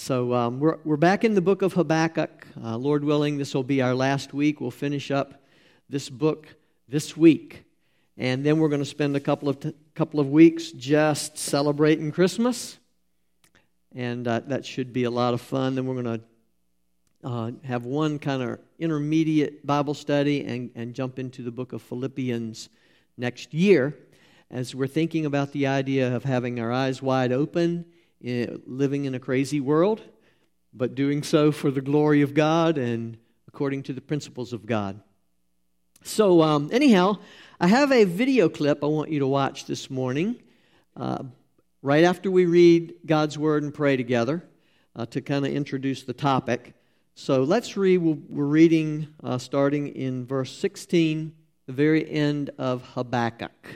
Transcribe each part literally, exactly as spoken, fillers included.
So um, we're we're back in the book of Habakkuk. Uh, Lord willing, this will be our last week. We'll finish up this book this week, and then we're going to spend a couple of t- couple of weeks just celebrating Christmas, and uh, that should be a lot of fun. Then we're going to uh, have one kind of intermediate Bible study and and jump into the book of Philippians next year, as we're thinking about the idea of having our eyes wide open, living in a crazy world, but doing so for the glory of God and according to the principles of God. So um, anyhow, I have a video clip I want you to watch this morning, uh, right after we read God's Word and pray together, uh, to kind of introduce the topic. So let's read, we're reading uh, starting in verse sixteen, the very end of Habakkuk.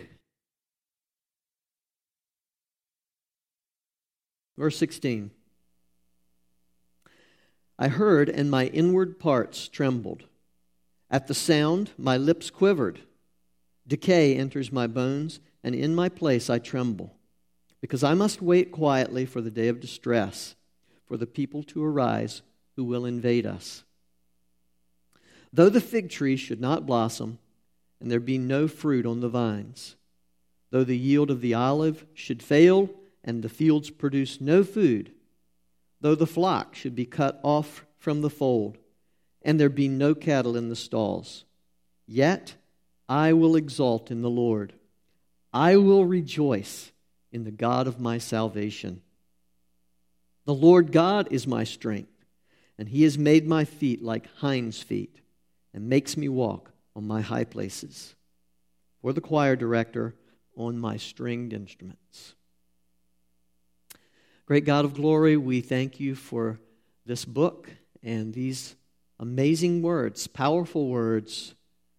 Verse sixteen, I heard, and my inward parts trembled. At the sound, my lips quivered. Decay enters my bones, and in my place I tremble, because I must wait quietly for the day of distress, for the people to arise who will invade us. Though the fig tree should not blossom, and there be no fruit on the vines, though the yield of the olive should fail, and the fields produce no food, though the flock should be cut off from the fold, and there be no cattle in the stalls, yet I will exult in the Lord. I will rejoice in the God of my salvation. The Lord God is my strength, and He has made my feet like hinds' feet, and makes me walk on my high places. For the choir director, on my stringed instruments. Great God of glory, we thank you for this book and these amazing words, powerful words.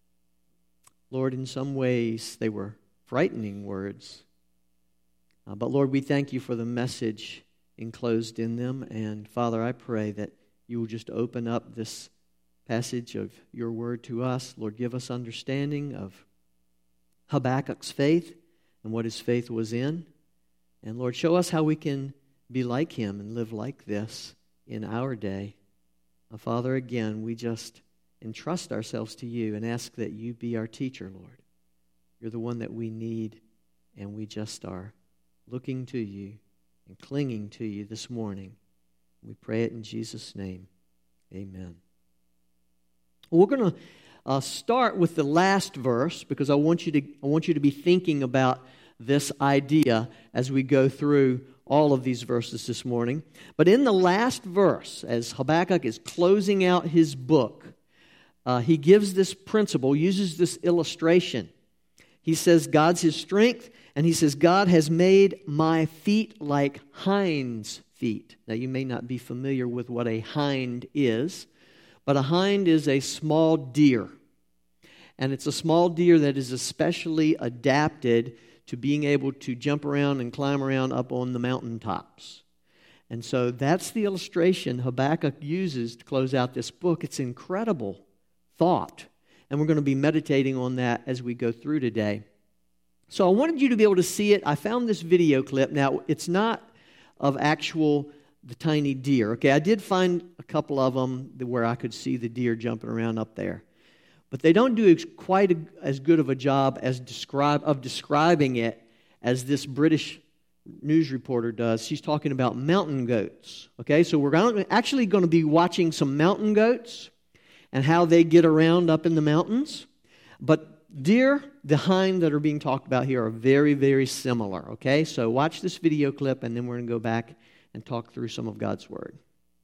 Lord, in some ways they were frightening words. Uh, but Lord, we thank you for the message enclosed in them. And Father, I pray that you will just open up this passage of your word to us. Lord, give us understanding of Habakkuk's faith and what his faith was in. And Lord, show us how we can be like him and live like this in our day. Uh, Father, again, we just entrust ourselves to you and ask that you be our teacher, Lord. You're the one that we need, and we just are looking to you and clinging to you this morning. We pray it in Jesus' name. Amen. Well, we're going to uh, start with the last verse, because I want you to I want you to be thinking about this idea as we go through all of these verses this morning. But in the last verse, as Habakkuk is closing out his book, uh, he gives this principle, uses this illustration. He says, God's his strength, and he says, God has made my feet like hinds' feet. Now, you may not be familiar with what a hind is, but a hind is a small deer. And it's a small deer that is especially adapted to being able to jump around and climb around up on the mountaintops. And so that's the illustration Habakkuk uses to close out this book. It's incredible thought. And we're going to be meditating on that as we go through today. So I wanted you to be able to see it. I found this video clip. Now, it's not of actual the tiny deer. Okay, I did find a couple of them where I could see the deer jumping around up there. But they don't do quite a, as good of a job as describe of describing it as this British news reporter does. She's talking about mountain goats. Okay, so we're gonna, actually going to be watching some mountain goats and how they get around up in the mountains. But deer, the hind that are being talked about here, are very, very similar. Okay, so watch this video clip, and then we're going to go back and talk through some of God's Word.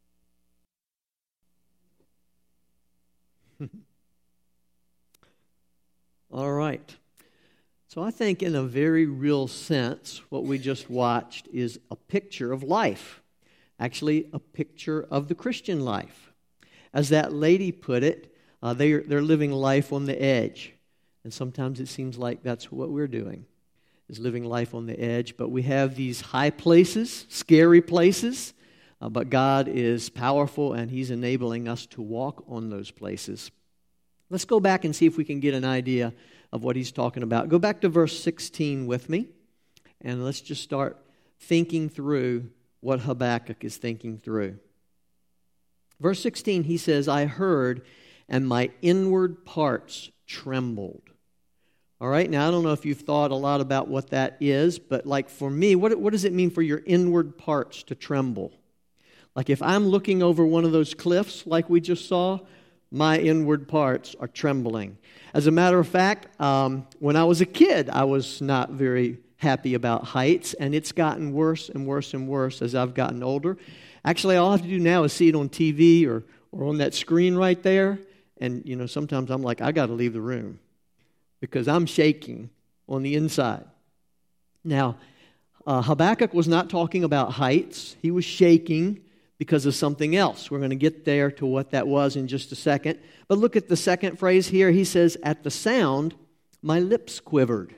All right. So I think in a very real sense, what we just watched is a picture of life. Actually, a picture of the Christian life. As that lady put it, uh, they're, they're living life on the edge. And sometimes it seems like that's what we're doing, is living life on the edge. But we have these high places, scary places, uh, but God is powerful, and He's enabling us to walk on those places. Let's go back and see if we can get an idea of what he's talking about. Go back to verse sixteen with me, and let's just start thinking through what Habakkuk is thinking through. Verse sixteen, he says, I heard, and my inward parts trembled. All right, now I don't know if you've thought a lot about what that is, but like for me, what, what does it mean for your inward parts to tremble? Like if I'm looking over one of those cliffs like we just saw, my inward parts are trembling. As a matter of fact, um, when I was a kid, I was not very happy about heights, and it's gotten worse and worse and worse as I've gotten older. Actually, all I have to do now is see it on T V or, or on that screen right there, and you know, sometimes I'm like, I got to leave the room because I'm shaking on the inside. Now, uh, Habakkuk was not talking about heights. He was shaking because of something else. We're going to get there to what that was in just a second. But look at the second phrase here. He says, at the sound, my lips quivered.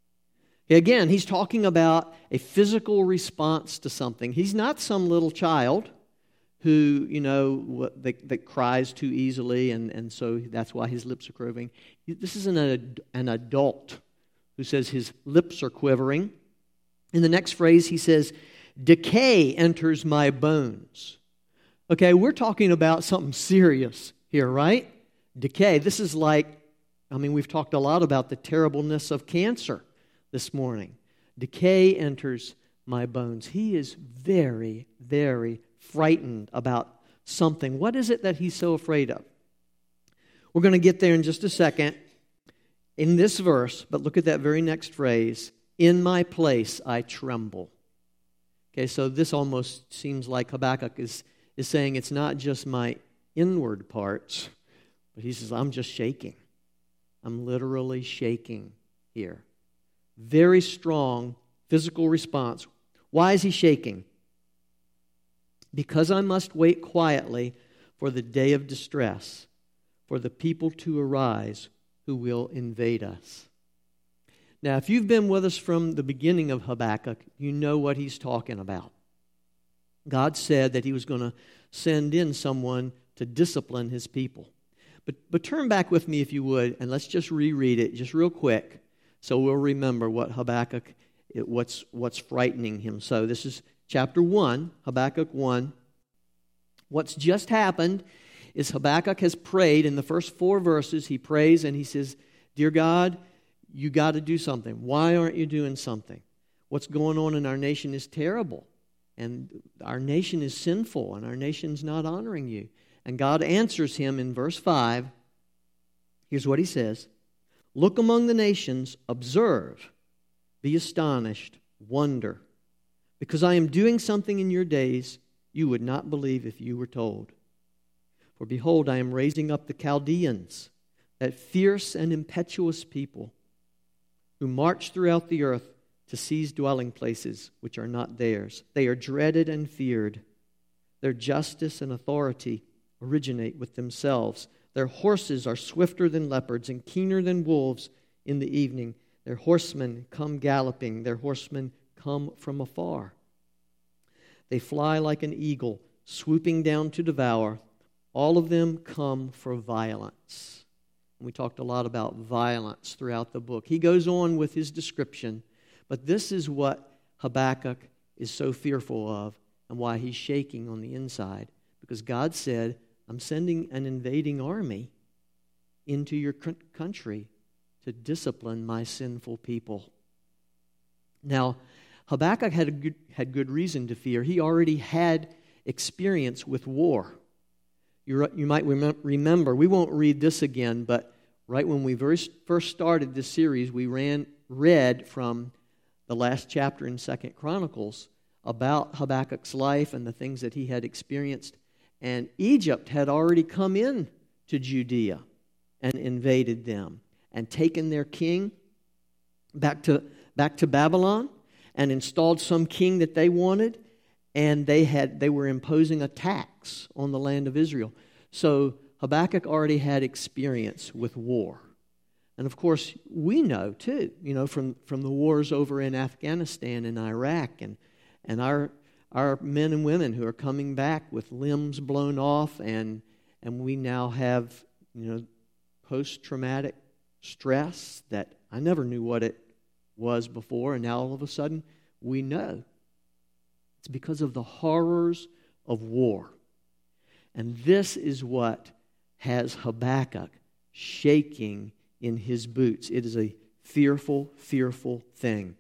Again, he's talking about a physical response to something. He's not some little child who, you know, that, that cries too easily, and, and so that's why his lips are quivering. This is an, an adult who says his lips are quivering. In the next phrase, he says, decay enters my bones. Okay, we're talking about something serious here, right? Decay. This is like, I mean, we've talked a lot about the terribleness of cancer this morning. Decay enters my bones. He is very, very frightened about something. What is it that he's so afraid of? We're going to get there in just a second in this verse, but look at that very next phrase. In my place I tremble. Okay, so this almost seems like Habakkuk is, is saying it's not just my inward parts, but he says, I'm just shaking. I'm literally shaking here. Very strong physical response. Why is he shaking? Because I must wait quietly for the day of distress, for the people to arise who will invade us. Now, if you've been with us from the beginning of Habakkuk, you know what he's talking about. God said that he was going to send in someone to discipline his people. But, but turn back with me, if you would, and let's just reread it just real quick so we'll remember what Habakkuk, what's, what's frightening him. So this is chapter one, Habakkuk one. What's just happened is Habakkuk has prayed in the first four verses. He prays and he says, Dear God, you got to do something. Why aren't you doing something? What's going on in our nation is terrible. And our nation is sinful, and our nation's not honoring you. And God answers him in verse five. Here's what he says. Look among the nations, observe, be astonished, wonder. Because I am doing something in your days you would not believe if you were told. For behold, I am raising up the Chaldeans, that fierce and impetuous people, who march throughout the earth to seize dwelling places which are not theirs. They are dreaded and feared. Their justice and authority originate with themselves. Their horses are swifter than leopards and keener than wolves in the evening. Their horsemen come galloping. Their horsemen come from afar. They fly like an eagle, swooping down to devour. All of them come for violence. We talked a lot about violence throughout the book. He goes on with his description, but this is what Habakkuk is so fearful of and why he's shaking on the inside. Because God said, I'm sending an invading army into your country to discipline my sinful people. Now, Habakkuk had, a good, had good reason to fear. He already had experience with war. You, you might remember, we won't read this again, but right when we first started this series, we ran read from the last chapter in Second Chronicles about Habakkuk's life and the things that he had experienced. And Egypt had already come in to Judea and invaded them and taken their king back to, back to Babylon and installed some king that they wanted. And they had they were imposing a tax on the land of Israel. So Habakkuk already had experience with war. And of course, we know too, you know, from, from the wars over in Afghanistan and Iraq and, and our our men and women who are coming back with limbs blown off, and and we now have, you know, post-traumatic stress that I never knew what it was before, and now all of a sudden we know. It's because of the horrors of war. And this is what has Habakkuk shaking in his boots. It is a fearful, fearful thing.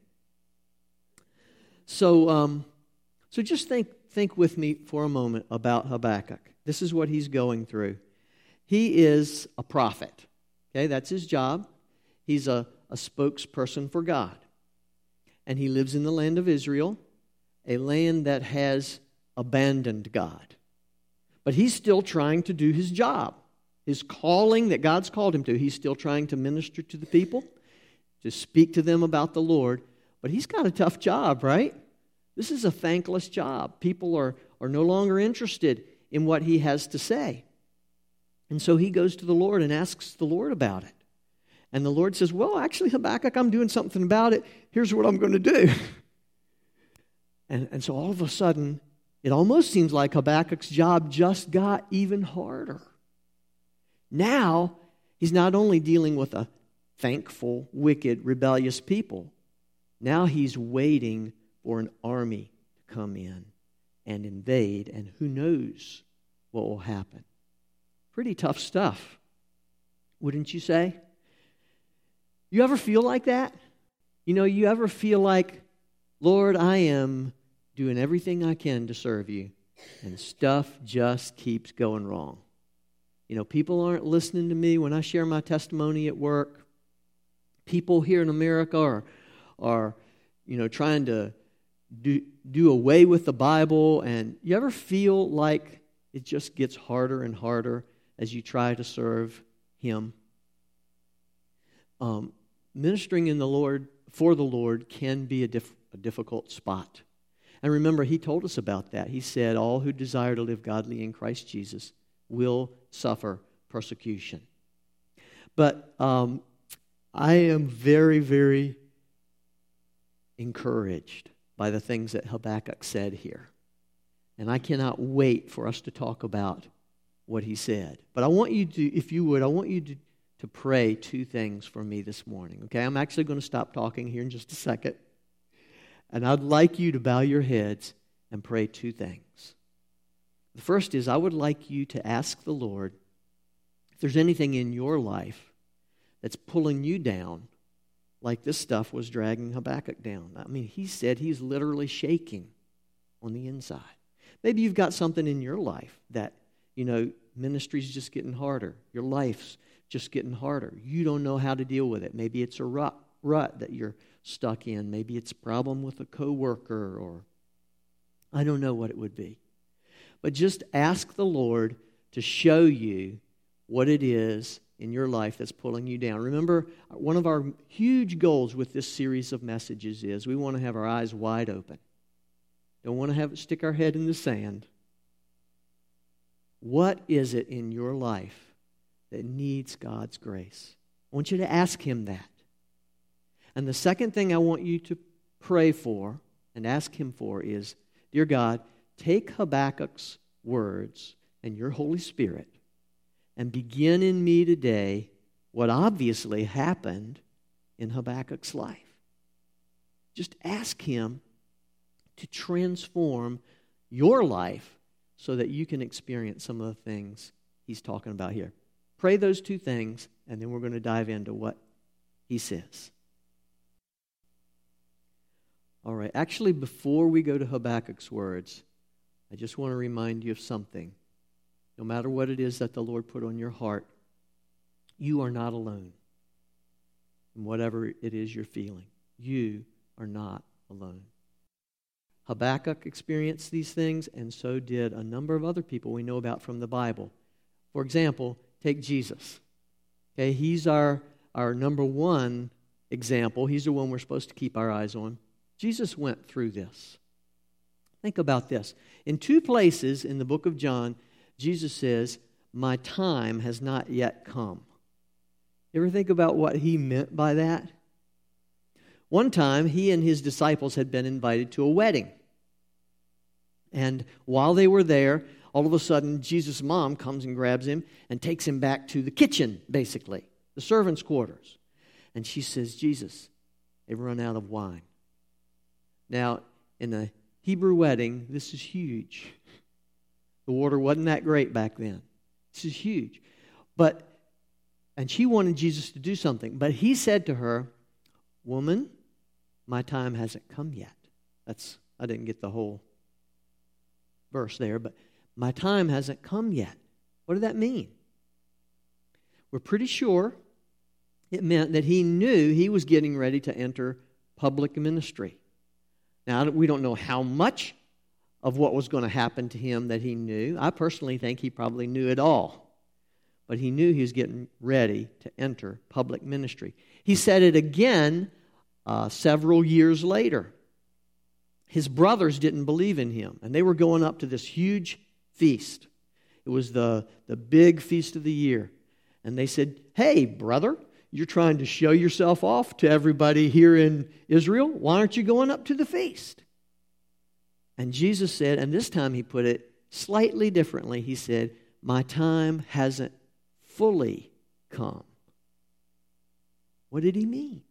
So, um, so just think, think with me for a moment about Habakkuk. This is what he's going through. He is a prophet. Okay, that's his job. He's a, a spokesperson for God. And he lives in the land of Israel, a land that has abandoned God. But he's still trying to do his job. His calling that God's called him to. He's still trying to minister to the people, to speak to them about the Lord. But he's got a tough job, right? This is a thankless job. People are, are no longer interested in what he has to say. And so he goes to the Lord and asks the Lord about it. And the Lord says, well, actually, Habakkuk, I'm doing something about it. Here's what I'm going to do. And, and so all of a sudden, it almost seems like Habakkuk's job just got even harder. Now, he's not only dealing with a thankful, wicked, rebellious people. Now he's waiting for an army to come in and invade, and who knows what will happen. Pretty tough stuff, wouldn't you say? You ever feel like that? You know, you ever feel like, Lord, I am doing everything I can to serve you, and stuff just keeps going wrong. You know, people aren't listening to me when I share my testimony at work. People here in America are, are you know, trying to do, do away with the Bible. And you ever feel like it just gets harder and harder as you try to serve Him? Um, ministering in the Lord, for the Lord, can be a, diff, a difficult spot. And remember, He told us about that. He said, all who desire to live godly in Christ Jesus will suffer persecution. But um, I am very, very encouraged by the things that Habakkuk said here. And I cannot wait for us to talk about what he said. But I want you to, if you would, I want you to, to pray two things for me this morning. Okay, I'm actually going to stop talking here in just a second. And I'd like you to bow your heads and pray two things. The first is, I would like you to ask the Lord if there's anything in your life that's pulling you down like this stuff was dragging Habakkuk down. I mean, he said he's literally shaking on the inside. Maybe you've got something in your life that, you know, ministry's just getting harder. Your life's just getting harder. You don't know how to deal with it. Maybe it's a rut, rut that you're stuck in. Maybe it's a problem with a coworker, or I don't know what it would be. But just ask the Lord to show you what it is in your life that's pulling you down. Remember, one of our huge goals with this series of messages is we want to have our eyes wide open. Don't want to have stick our head in the sand. What is it in your life that needs God's grace? I want you to ask Him that. And the second thing I want you to pray for and ask Him for is, dear God, take Habakkuk's words and your Holy Spirit and begin in me today what obviously happened in Habakkuk's life. Just ask Him to transform your life so that you can experience some of the things he's talking about here. Pray those two things, and then we're going to dive into what he says. All right, actually, before we go to Habakkuk's words, I just want to remind you of something. No matter what it is that the Lord put on your heart, you are not alone in whatever it is you're feeling. You are not alone. Habakkuk experienced these things, and so did a number of other people we know about from the Bible. For example, take Jesus. Okay, he's our, our number one example. He's the one we're supposed to keep our eyes on. Jesus went through this. Think about this. In two places in the book of John, Jesus says, my time has not yet come. You ever think about what he meant by that? One time, he and his disciples had been invited to a wedding. And while they were there, all of a sudden, Jesus' mom comes and grabs him and takes him back to the kitchen, basically, the servants' quarters. And she says, Jesus, they've run out of wine. Now, in the Hebrew wedding, this is huge. The water wasn't that great back then. This is huge. But, and she wanted Jesus to do something. But he said to her, woman, my time hasn't come yet. That's, I didn't get the whole verse there, but my time hasn't come yet. What did that mean? We're pretty sure it meant that he knew he was getting ready to enter public ministry. Now, we don't know how much of what was going to happen to him that he knew. I personally think he probably knew it all. But he knew he was getting ready to enter public ministry. He said it again uh, several years later. His brothers didn't believe in him, and they were going up to this huge feast. It was the, the big feast of the year. And they said, hey, brother, you're trying to show yourself off to everybody here in Israel. Why aren't you going up to the feast? And Jesus said, and this time he put it slightly differently. He said, my time hasn't fully come. What did he mean?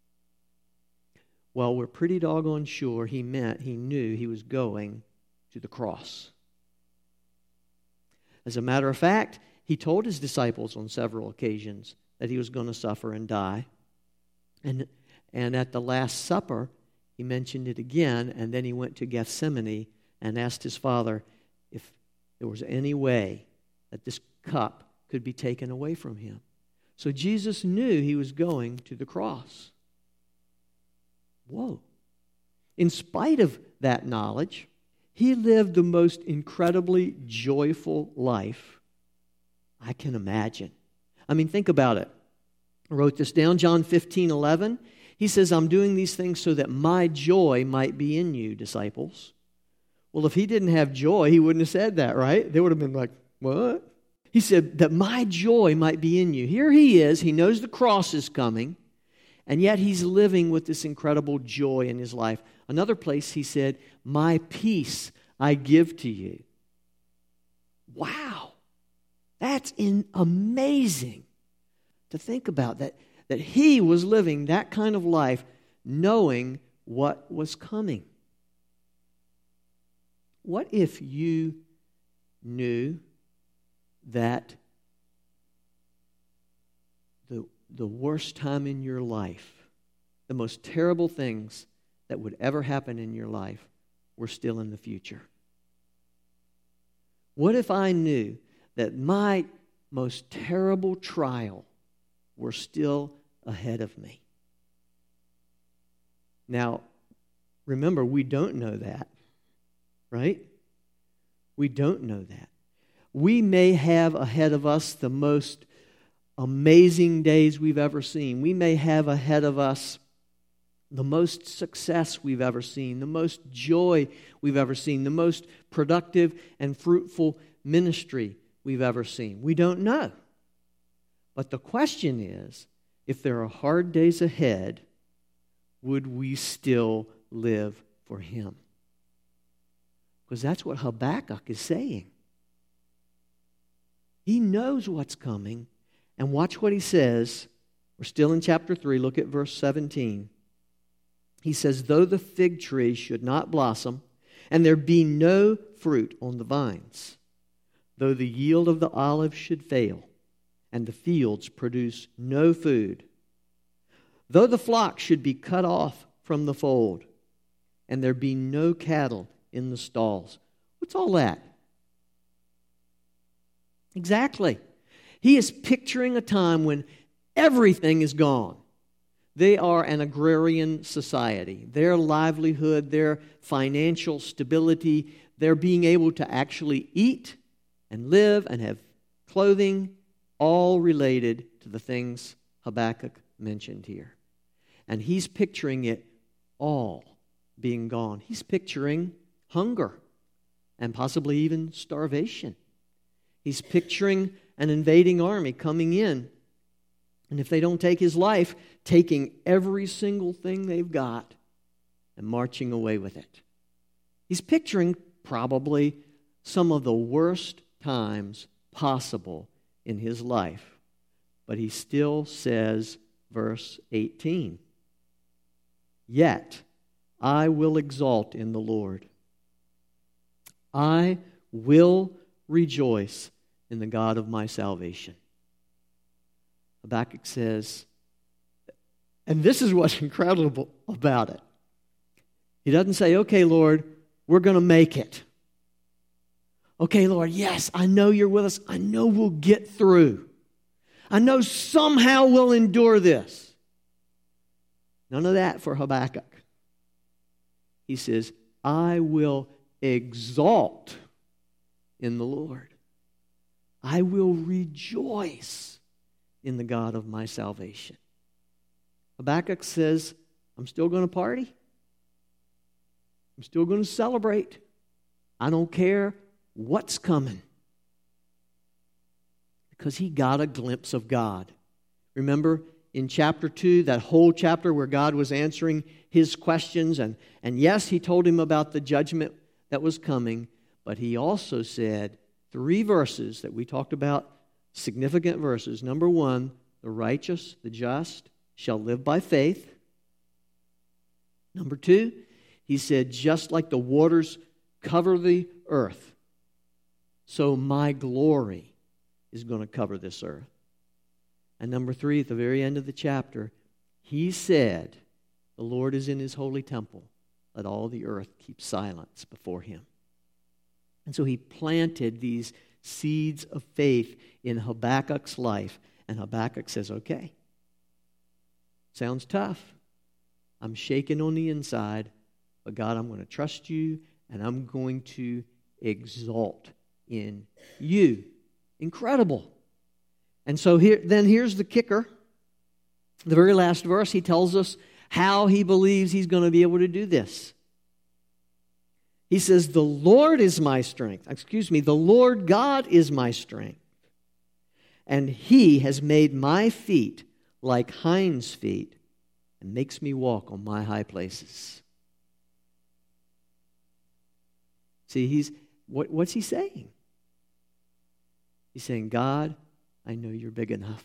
Well, we're pretty doggone sure he meant he knew he was going to the cross. As a matter of fact, he told his disciples on several occasions that he was going to suffer and die. And, and at the Last Supper, he mentioned it again, and then he went to Gethsemane and asked his Father if there was any way that this cup could be taken away from him. So Jesus knew he was going to the cross. Whoa. In spite of that knowledge, he lived the most incredibly joyful life I can imagine. I mean, think about it. I wrote this down, John fifteen eleven. He says, I'm doing these things so that my joy might be in you, disciples. Well, if he didn't have joy, he wouldn't have said that, right? They would have been like, what? He said, that my joy might be in you. Here he is. He knows the cross is coming. And yet he's living with this incredible joy in his life. Another place he said, my peace I give to you. Wow. That's in amazing to think about, that, that he was living that kind of life knowing what was coming. What if you knew that the, the worst time in your life, the most terrible things that would ever happen in your life were still in the future? What if I knew that my most terrible trial were still ahead of me? Now, remember, we don't know that, right? We don't know that. We may have ahead of us the most amazing days we've ever seen. We may have ahead of us the most success we've ever seen, the most joy we've ever seen, the most productive and fruitful ministry we've ever seen. We don't know. But the question is, if there are hard days ahead, would we still live for him? Because that's what Habakkuk is saying. He knows what's coming. And watch what he says. We're still in chapter three. Look at verse seventeen. He says, though the fig tree should not blossom, and there be no fruit on the vines, though the yield of the olive should fail, and the fields produce no food, though the flock should be cut off from the fold, and there be no cattle in the stalls. What's all that? Exactly. He is picturing a time when everything is gone. They are an agrarian society. Their livelihood, their financial stability, their being able to actually eat and live and have clothing, all related to the things Habakkuk mentioned here. And he's picturing it all being gone. He's picturing hunger and possibly even starvation. He's picturing an invading army coming in. And if they don't take his life, taking every single thing they've got and marching away with it. He's picturing probably some of the worst times possible in his life. But he still says, verse eighteen, yet I will exalt in the Lord. I will rejoice in the God of my salvation. Habakkuk says, and this is what's incredible about it. He doesn't say, okay, Lord, we're going to make it. Okay, Lord, yes, I know you're with us. I know we'll get through. I know somehow we'll endure this. None of that for Habakkuk. He says, I will exalt in the Lord. I will rejoice in the God of my salvation. Habakkuk says, I'm still going to party. I'm still going to celebrate. I don't care what's coming. Because he got a glimpse of God. Remember in chapter two, that whole chapter where God was answering his questions. And, and yes, he told him about the judgment that was coming. But he also said three verses that we talked about, significant verses. Number one, the righteous, the just, shall live by faith. Number two, he said, just like the waters cover the earth, so my glory is going to cover this earth. And number three, at the very end of the chapter, he said, the Lord is in his holy temple. Let all the earth keep silence before him. And so he planted these seeds of faith in Habakkuk's life. And Habakkuk says, okay, sounds tough. I'm shaking on the inside. But God, I'm going to trust you, and I'm going to exalt in you. Incredible. And so here, then here's the kicker. The very last verse, he tells us how he believes he's going to be able to do this. He says, the Lord is my strength. Excuse me, the Lord God is my strength. And he has made my feet like hinds' feet and makes me walk on my high places. See, he's what, what's he saying? He's saying, God, I know you're big enough.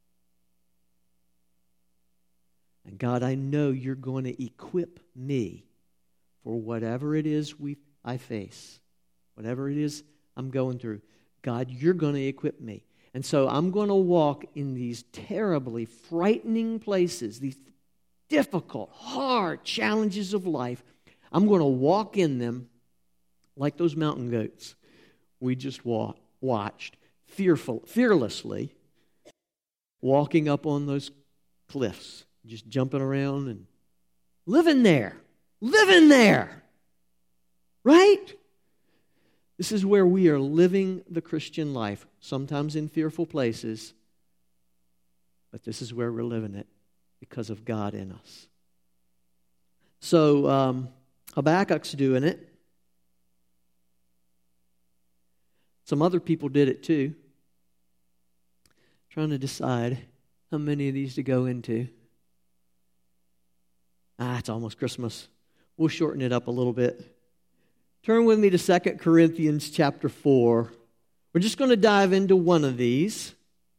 And God, I know you're going to equip me for whatever it is we I face, whatever it is I'm going through. God, you're going to equip me. And so I'm going to walk in these terribly frightening places, these difficult, hard challenges of life. I'm going to walk in them like those mountain goats we just walk, watched, fearful, fearlessly, walking up on those cliffs, just jumping around and living there, living there, right? This is where we are living the Christian life, sometimes in fearful places, but this is where we're living it because of God in us. So um, Habakkuk's doing it. Some other people did it too. Trying to decide how many of these to go into. Ah, it's almost Christmas. We'll shorten it up a little bit. Turn with me to Second Corinthians chapter four. We're just going to dive into one of these.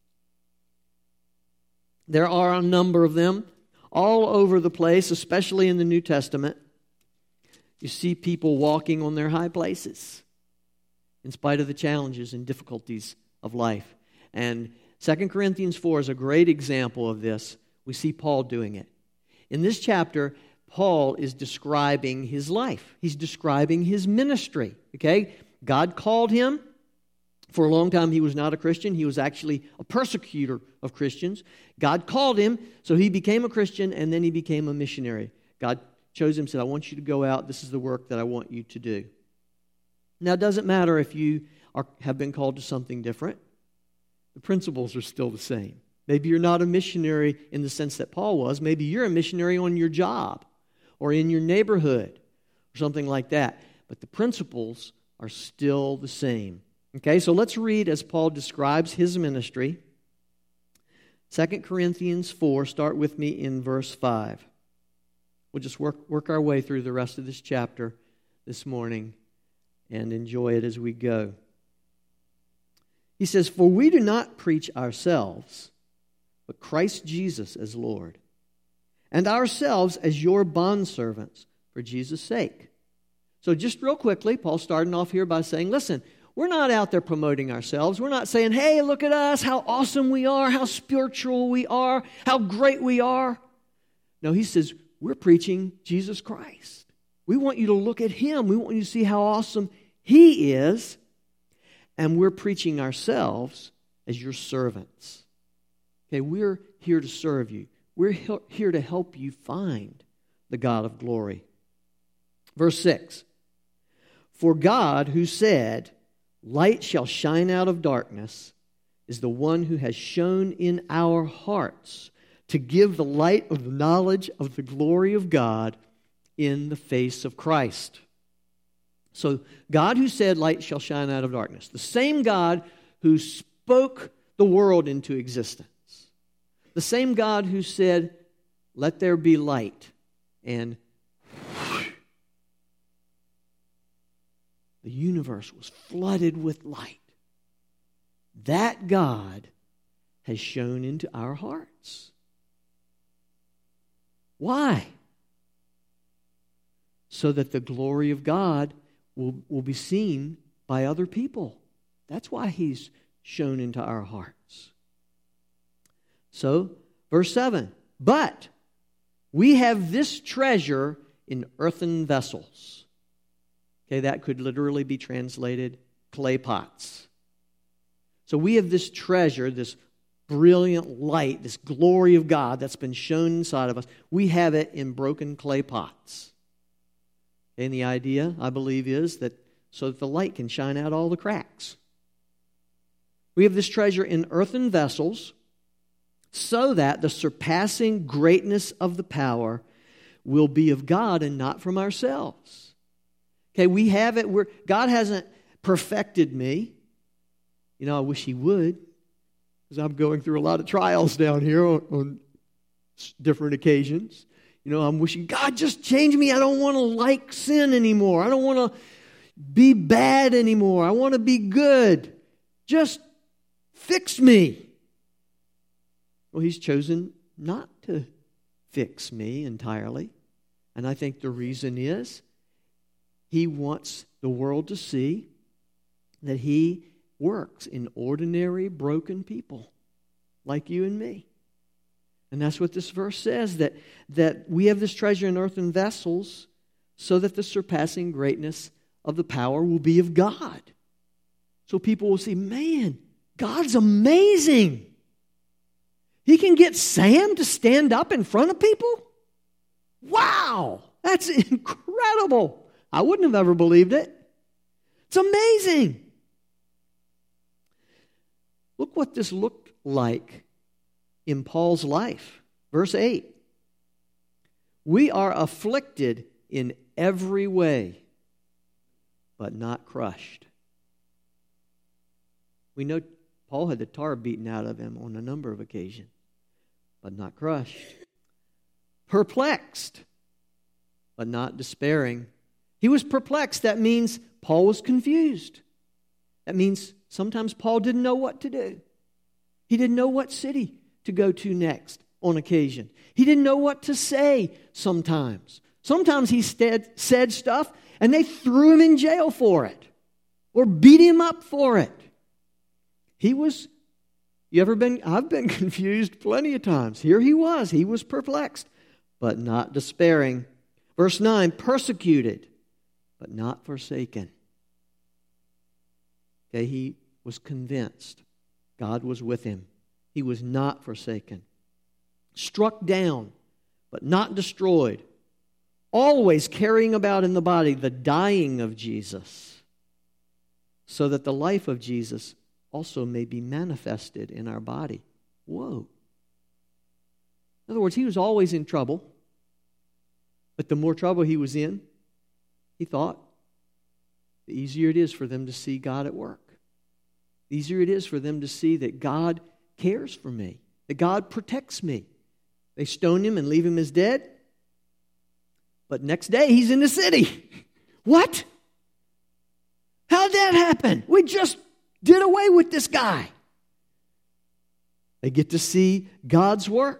There are a number of them all over the place, especially in the New Testament. You see people walking on their high places in spite of the challenges and difficulties of life. And Second Corinthians four is a great example of this. We see Paul doing it. In this chapter, Paul is describing his life. He's describing his ministry. Okay? God called him. For a long time, he was not a Christian. He was actually a persecutor of Christians. God called him, so he became a Christian, and then he became a missionary. God chose him and said, I want you to go out. This is the work that I want you to do. Now, it doesn't matter if you are, have been called to something different. The principles are still the same. Maybe you're not a missionary in the sense that Paul was. Maybe you're a missionary on your job or in your neighborhood or something like that. But the principles are still the same. Okay, so let's read as Paul describes his ministry. Second Corinthians four, start with me in verse five. We'll just work, work our way through the rest of this chapter this morning and enjoy it as we go. He says, for we do not preach ourselves, but Christ Jesus as Lord, and ourselves as your bondservants for Jesus' sake. So just real quickly, Paul's starting off here by saying, listen, we're not out there promoting ourselves. We're not saying, hey, look at us, how awesome we are, how spiritual we are, how great we are. No, he says, we're preaching Jesus Christ. We want you to look at Him. We want you to see how awesome He is. And we're preaching ourselves as your servants. Okay, we're here to serve you. We're here to help you find the God of glory. Verse six. For God, who said, light shall shine out of darkness, is the one who has shone in our hearts to give the light of the knowledge of the glory of God in the face of Christ. So God who said, light shall shine out of darkness. The same God who spoke the world into existence. The same God who said, let there be light. And the universe was flooded with light. That God has shone into our hearts. Why? So that the glory of God will, will be seen by other people. That's why He's shone into our hearts. So, verse seven, but we have this treasure in earthen vessels. Okay, that could literally be translated clay pots. So we have this treasure, this brilliant light, this glory of God that's been shown inside of us. We have it in broken clay pots. And the idea, I believe, is that so that the light can shine out all the cracks. We have this treasure in earthen vessels so that the surpassing greatness of the power will be of God and not from ourselves. Okay, we have it where God hasn't perfected me. You know, I wish He would, because I'm going through a lot of trials down here on, on different occasions. You know, I'm wishing, God, just change me. I don't want to like sin anymore. I don't want to be bad anymore. I want to be good. Just fix me. Well, He's chosen not to fix me entirely. And I think the reason is He wants the world to see that He works in ordinary, broken people like you and me. And that's what this verse says, that, that we have this treasure in earthen vessels so that the surpassing greatness of the power will be of God. So people will see, man, God's amazing. He can get Sam to stand up in front of people? Wow, that's incredible. I wouldn't have ever believed it. It's amazing. Look what this looked like in Paul's life. Verse eight. We are afflicted in every way, but not crushed. We know Paul had the tar beaten out of him on a number of occasions, but not crushed. Perplexed, but not despairing. He was perplexed. That means Paul was confused. That means sometimes Paul didn't know what to do. He didn't know what city to go to next on occasion. He didn't know what to say sometimes. Sometimes he said, said stuff and they threw him in jail for it or beat him up for it. He was, you ever been, I've been confused plenty of times. Here he was. He was perplexed, but not despairing. Verse nine, persecuted, but not forsaken. Okay, he was convinced God was with him. He was not forsaken. Struck down, but not destroyed. Always carrying about in the body the dying of Jesus, so that the life of Jesus also may be manifested in our body. Whoa. In other words, he was always in trouble. But the more trouble he was in, he thought, the easier it is for them to see God at work. The easier it is for them to see that God cares for me, that God protects me. They stone him and leave him as dead. But next day, he's in the city. What? How'd that happen? We just did away with this guy. They get to see God's work.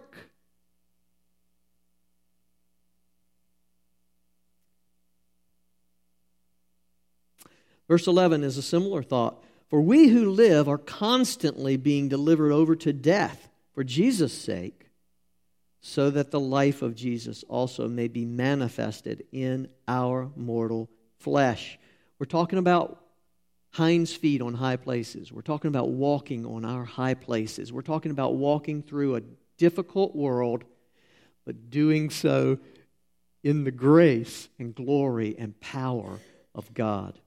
Verse eleven is a similar thought. For we who live are constantly being delivered over to death for Jesus' sake, so that the life of Jesus also may be manifested in our mortal flesh. We're talking about hinds feet on high places. We're talking about walking on our high places. We're talking about walking through a difficult world, but doing so in the grace and glory and power of God.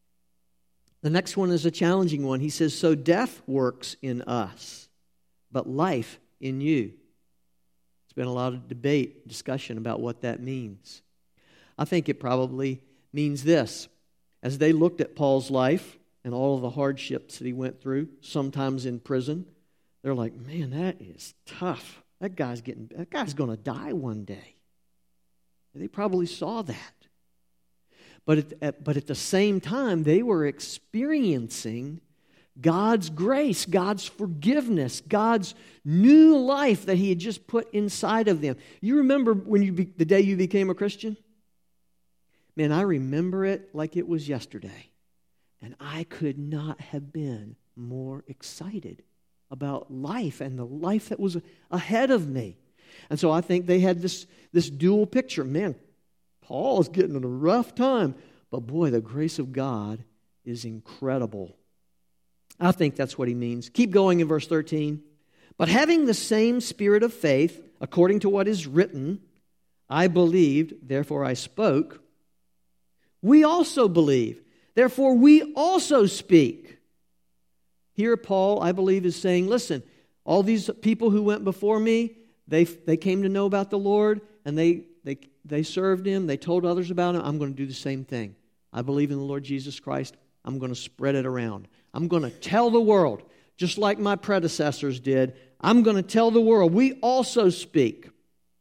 The next one is a challenging one. He says, so death works in us, but life in you. There's been a lot of debate, discussion about what that means. I think it probably means this. As they looked at Paul's life and all of the hardships that he went through, sometimes in prison, they're like, man, that is tough. That guy's getting, that guy's going to die one day. And they probably saw that. But at, at, but at the same time, they were experiencing God's grace, God's forgiveness, God's new life that He had just put inside of them. You remember when you be, the day you became a Christian? Man, I remember it like it was yesterday. And I could not have been more excited about life and the life that was ahead of me. And so I think they had this, this dual picture. Man, Paul is getting in a rough time. But boy, the grace of God is incredible. I think that's what he means. Keep going in verse thirteen. But having the same spirit of faith, according to what is written, I believed, therefore I spoke. We also believe, therefore we also speak. Here Paul, I believe, is saying, listen, all these people who went before me, they, they came to know about the Lord, and they, they, they served Him, they told others about Him. I'm going to do the same thing. I believe in the Lord Jesus Christ. I'm going to spread it around. I'm going to tell the world, just like my predecessors did. I'm going to tell the world. We also speak.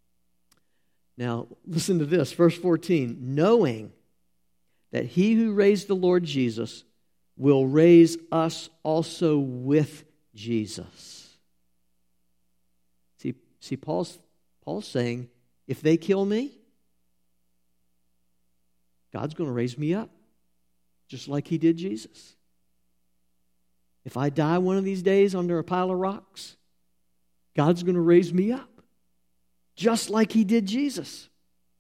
Now, listen to this, verse fourteen. Knowing that He who raised the Lord Jesus will raise us also with Jesus. See, see Paul's, Paul's saying, if they kill me, God's going to raise me up, just like He did Jesus. If I die one of these days under a pile of rocks, God's going to raise me up, just like He did Jesus.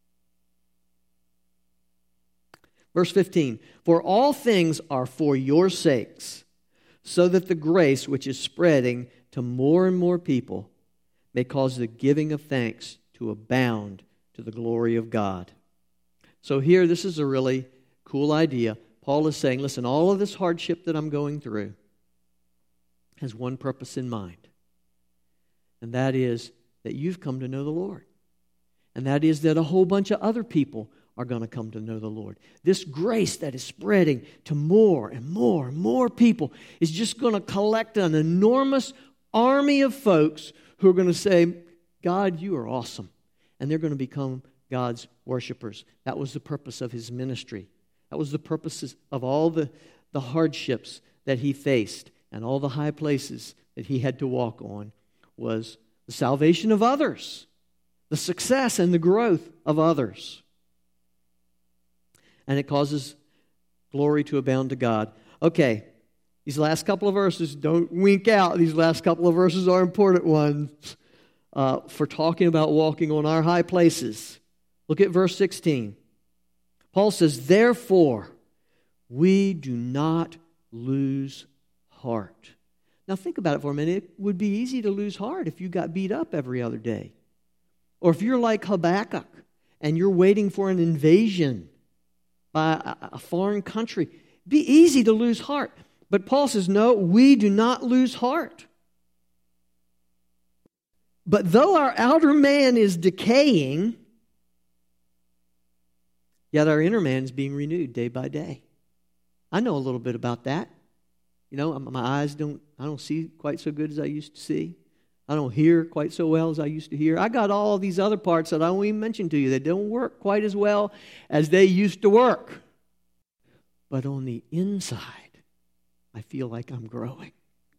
Verse fifteen, for all things are for your sakes, so that the grace which is spreading to more and more people may cause the giving of thanks to abound to the glory of God. So here, this is a really cool idea. Paul is saying, listen, all of this hardship that I'm going through has one purpose in mind. And that is that you've come to know the Lord. And that is that a whole bunch of other people are going to come to know the Lord. This grace that is spreading to more and more and more people is just going to collect an enormous army of folks who are going to say, God, you are awesome. And they're going to become God's worshipers. That was the purpose of His ministry. That was the purpose of all the, the hardships that He faced and all the high places that He had to walk on, was the salvation of others, the success and the growth of others. And it causes glory to abound to God. Okay, these last couple of verses, don't wink out. These last couple of verses are important ones uh, for talking about walking on our high places. Look at verse sixteen. Paul says, therefore, we do not lose heart. Now think about it for a minute. It would be easy to lose heart if you got beat up every other day. Or if you're like Habakkuk and you're waiting for an invasion by a foreign country. It'd be easy to lose heart. But Paul says, no, we do not lose heart. But though our outer man is decaying, yet our inner man is being renewed day by day. I know a little bit about that. You know, my eyes don't, I don't see quite so good as I used to see. I don't hear quite so well as I used to hear. I got all these other parts that I won't even mention to you that don't work quite as well as they used to work. But on the inside, I feel like I'm growing.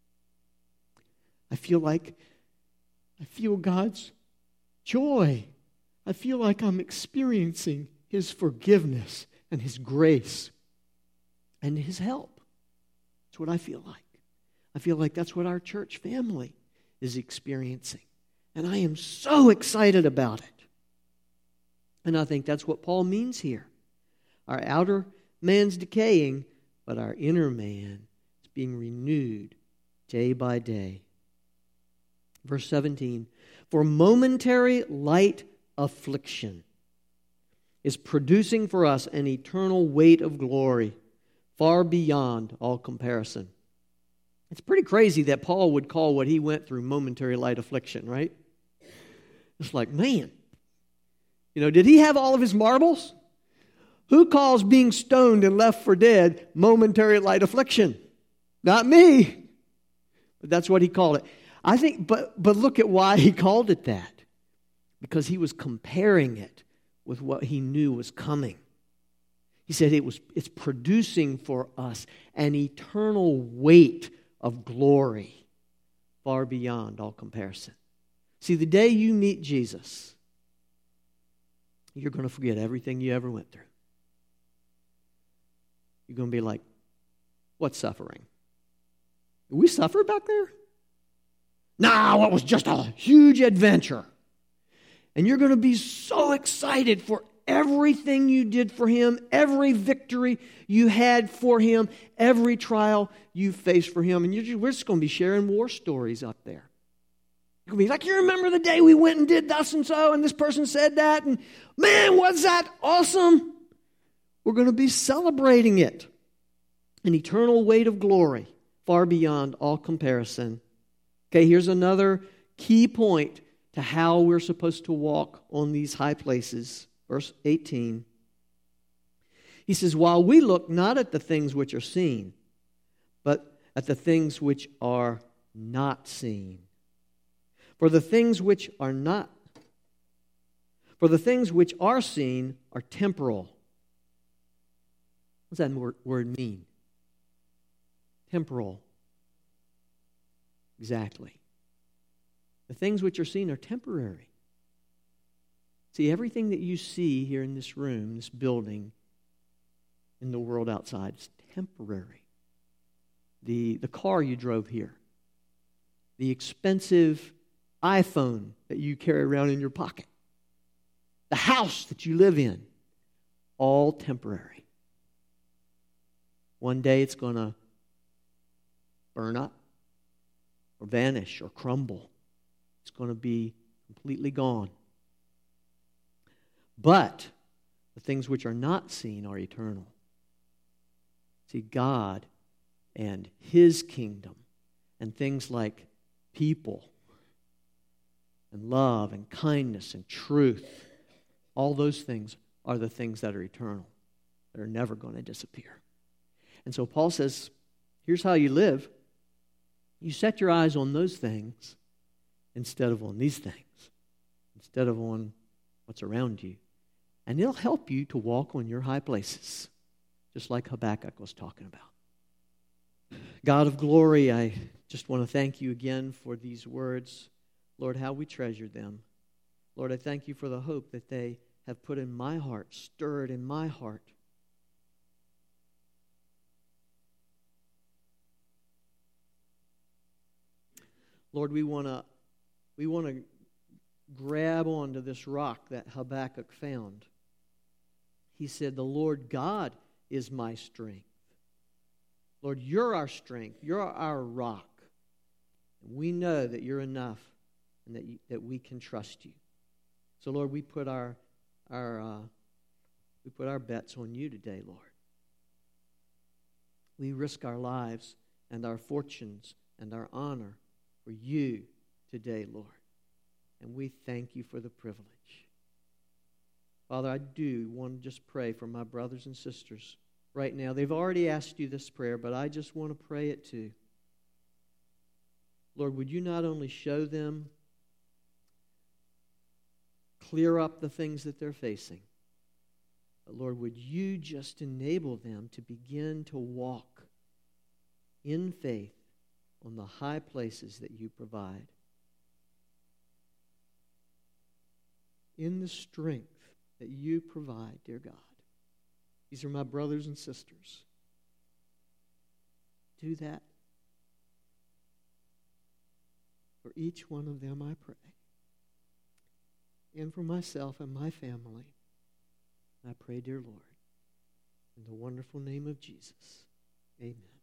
I feel like, I feel God's joy. I feel like I'm experiencing His forgiveness and His grace. and His help. That's what I feel like. I feel like that's what our church family is experiencing. And I am so excited about it. And I think that's what Paul means here. Our outer man's decaying, but our inner man is being renewed day by day. Verse seventeen, for momentary light affliction is producing for us an eternal weight of glory far beyond all comparison. It's pretty crazy that Paul would call what he went through momentary light affliction, right? It's like, man, you know, did he have all of his marbles? Who calls being stoned and left for dead momentary light affliction? Not me. But that's what he called it. I think, but but look at why he called it that. Because he was comparing it with what he knew was coming. He said it was it's producing for us an eternal weight of glory far beyond all comparison. See, the day you meet Jesus, you're going to forget everything you ever went through. You're going to be like, what suffering? Did we suffer back there? No, it was just a huge adventure. And you're going to be so excited for everything you did for Him, every victory you had for Him, every trial you faced for Him. And you're just, we're just going to be sharing war stories up there. You're going to be like, you remember the day we went and did thus and so, and this person said that, and man, was that awesome? We're going to be celebrating it. An eternal weight of glory, far beyond all comparison. Okay, here's another key point to how we're supposed to walk on these high places. Verse eighteen. He says, while we look not at the things which are seen, but at the things which are not seen. For the things which are not, for the things which are seen are temporal. What does that word mean? Temporal. Exactly. The things which are seen are temporary. See, everything that you see here in this room, this building, in the world outside is temporary. The, the car you drove here, the expensive iPhone that you carry around in your pocket, the house that you live in, all temporary. One day it's going to burn up or vanish or crumble. It's going to be completely gone. But the things which are not seen are eternal. See, God and His kingdom and things like people and love and kindness and truth, all those things are the things that are eternal, that are never going to disappear. And so Paul says, here's how you live. You set your eyes on those things instead of on these things, instead of on what's around you. And it'll help you to walk on your high places, just like Habakkuk was talking about. God of glory, I just want to thank you again for these words. Lord, how we treasure them. Lord, I thank you for the hope that they have put in my heart, stirred in my heart. Lord, we want to we want to grab onto this rock that Habakkuk found. He said, the Lord God is my strength. Lord, you're our strength. You're our rock. We know that you're enough and that you, that we can trust you. So, Lord, we put our our uh, we put our bets on you today, Lord. We risk our lives and our fortunes and our honor for you today, Lord. And we thank you for the privilege. Father, I do want to just pray for my brothers and sisters right now. They've already asked you this prayer, but I just want to pray it too. Lord, would you not only show them, clear up the things that they're facing, but Lord, would you just enable them to begin to walk in faith on the high places that you provide, in the strength that you provide, dear God. These are my brothers and sisters. Do that for each one of them, I pray. And for myself and my family, I pray, dear Lord, in the wonderful name of Jesus. Amen.